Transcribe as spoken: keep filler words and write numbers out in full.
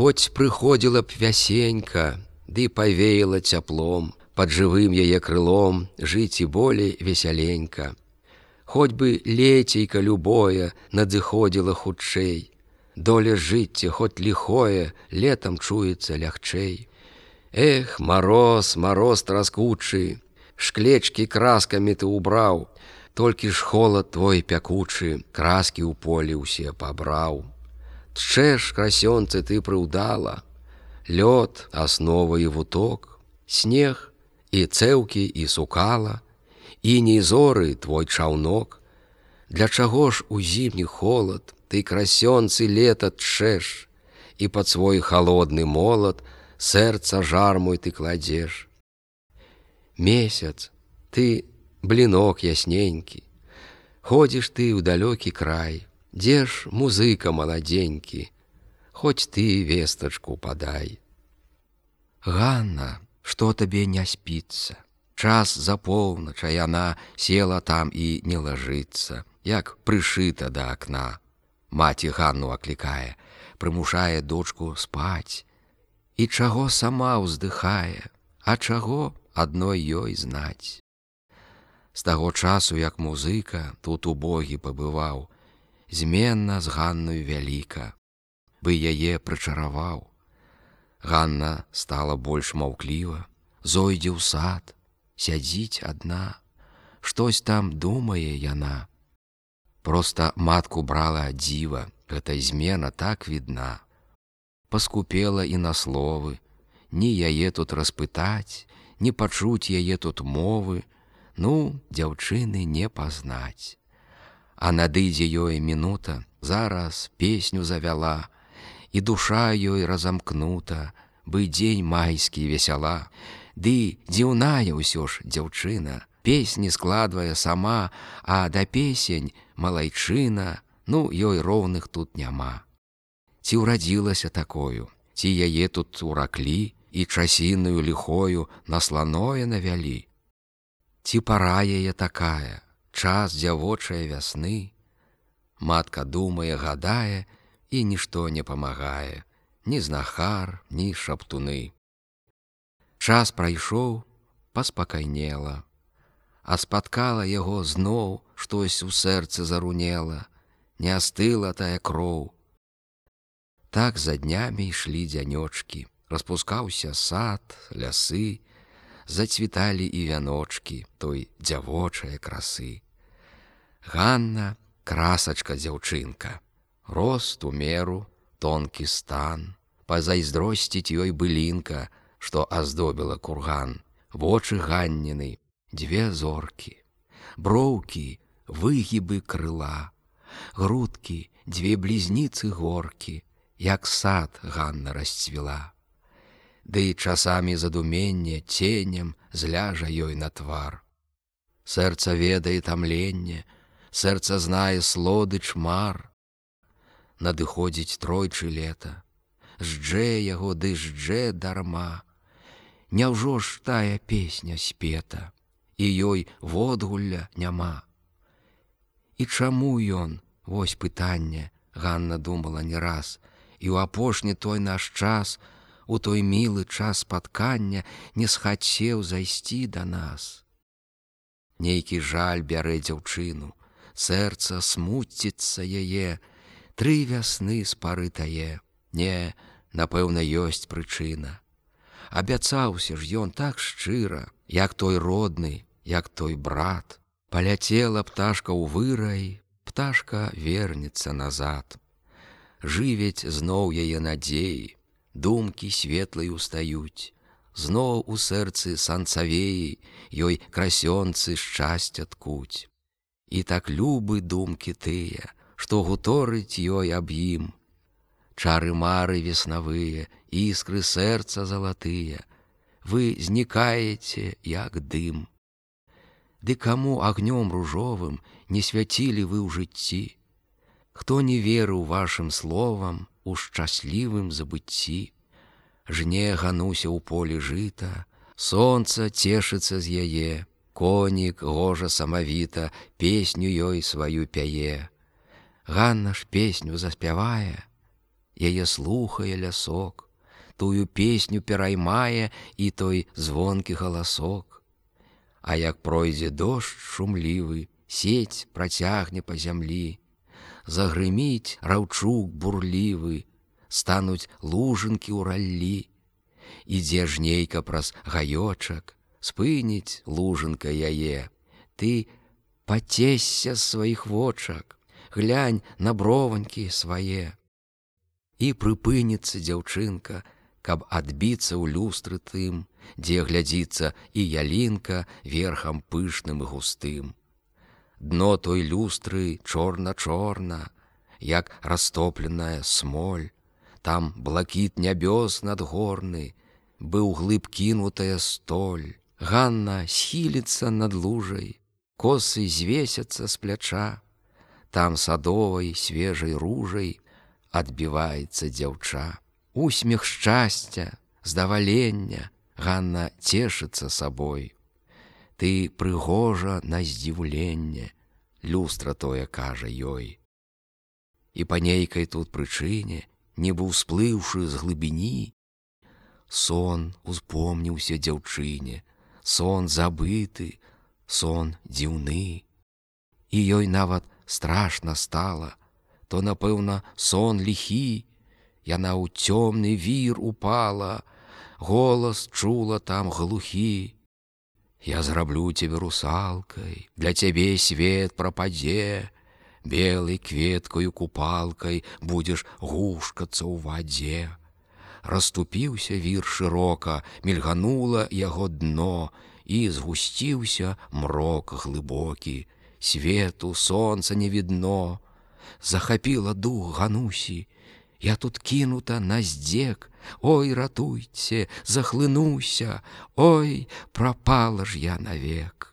Хоць прыходзіла б вясенька, ды павеяла цяплом, пад жывым яе крылом жыць і болей весяленька. Хоць бы лецейка любое надыходзіла хутчэй, доля жыцця, хоць ліхое, летам чуецца лягчэй. Эх, мароз, мароз траскучы, шклечкі краскамі ты ўбраў, толькі ж холад твой пякучы, краскі ў полі ўсе пабраў. Тчэш красёнцы ты прыўдала, лёд, аснова і вуток, снег і цэўкі і сукала, іней зоры твой чаўнок. Для чаго ж у зімні холад ты красёнцы лета тчэш, і пад свой халодны молат сэрца жар мой ты кладзеш? Месяц, ты блінок ясненькі, ходзіш ты ў далёкі край, дзе ж музыка маладзенькі, хоць ты вестачку падай. Ганна, што табе не спіцца? Час за поўнач, а яна села там і не лажыцца, як прышыта да акна. Маці Ганну аклікае, прымушае дочку спаць. І чаго сама ўздыхае, а чаго адной ёй знаць. З таго часу, як музыка тут убогі пабываў, зменна з Ганною вяліка, бы яе прычараваў. Ганна стала больш маўкліва, зойдзе ў сад, сядзіць адна, штось там думае яна. Проста матку брала дзіва, гэта змена так відна. Паскупела і на словы, ні яе тут распытаць, ні пачуць яе тут мовы, ну, дзяўчыны не пазнаць. А надыдзе ёй мінута, зараз песню завяла, і душа ёй разамкнута, бы дзень майскі весяла. Ды дзіўная ўсё ж дзяўчына, песні складвае сама, а да песень малайчына, ну, ёй роўных тут няма. Ці ўрадзілася такою, ці яе тут ураклі і часінаю ліхою на сланое навялі? Ці пара яе такая, час дзявочае вясны? Матка думае, гадае, і нішто не памагае, ні знахар, ні шаптуны. Час прайшоў, паспакайнела, а спаткала яго зноў штось у сэрцы зарунела, не астыла тая кроў. Так за днямі ішлі дзянёчкі, распускаўся сад, лясы, зацвіталі і вяночкі той дзявочае красы. Ганна — красачка дзяўчынка, рост у меру, тонкі стан, пазайздросціць ёй былінка, што аздобіла курган. Вочы Ганніны — дзве зоркі, броўкі — выгібы крыла, грудкі — дзве блізніцы горкі, як сад Ганна расцвіла. Ды часамі задуменне ценем зляжа ёй на твар. Сэрца ведае тамленне, сэрца знае слодыч мар. Надыходзіць тройчы лета, жджэ яго ды жджэ дарма. Няўжо ж тая песня спета, і ёй водгулля няма? І чаму ён, вось пытанне, Ганна думала не раз, і ў апошні той наш час, у той мілы час спаткання не схацеў зайсці да нас. Нейкі жаль бярэ дзяўчыну, сэрца смуціцца яе, тры вясны з пары тае. Не, напэўна, ёсць прычына. Абяцаўся ж ён так шчыра, як той родны, як той брат. Паляцела пташка ў вырай, пташка вернецца назад. Жывяць зноў яе надзеі, думкі светлай устаюць. Зноў у сэрцы санцавеі ёй красёнцы шчасця ткуць. І так любы думкі тыя, што гуторыць ёй аб ім. Чары-мары веснавыя, іскры сэрца залатыя, вы знікаеце, як дым. Ды каму агнём ружовым не свяцілі вы ў жыцці? Хто не верыў вашым словам у шчаслівым забыцці? Жне гануся ў полі жыта, сонца цешыцца з яе, конік гожа самавіта песню ёй сваю пяе. Ганна ж песню заспявае, яе слухае лясок, тую песню пераймае і той звонкі галасок. А як пройдзе дождж шумлівы, сеть працягне па зямлі, загрыміць раўчук бурлівы, стануць лужынкі ў раллі. Ідзе жнейка праз гаёчак, спыніць лужынка яе. Ты пацесься з сваіх вочак, глянь на брованькі свае. І прыпыніцца дзяўчынка, каб адбіцца ў люстры тым, дзе глядзіцца і ялінка верхам пышным і густым. Дно той люстры чорна-чорна, як растопленая смоль. Там блакіт нябёс надгорны, быў глыб кінутая столь. Ганна схіліцца над лужай, косы звесяцца з пляча. Там садовай свежай ружай адбіваецца дзяўча. Усмех шчасця, здавалення, Ганна цешыцца сабой. Ты прыгожа на здзіўленне, люстра тое кажа ёй. І па нейкай тут прычыне, нібы ўсплыўшы з глыбіні, сон успомніўся дзяўчыне, сон забыты, сон дзіўны. І ёй нават страшна стала, то, напэўна, сон ліхі. Яна ў цёмны вір упала, голас чула там глухі. Я зраблю цябе русалкай, для цябе свет прападзе, белай кветкаю купалкай будзеш гушкацца ў вадзе. Расступіўся вір шырока, мільганула яго дно, і згусціўся мрок глыбокі, свету сонца не відно. Захапіла дух Ганусі, я тут кінута на здзек, ой, ратуйце, захлынуся, ой, прапала ж я навек.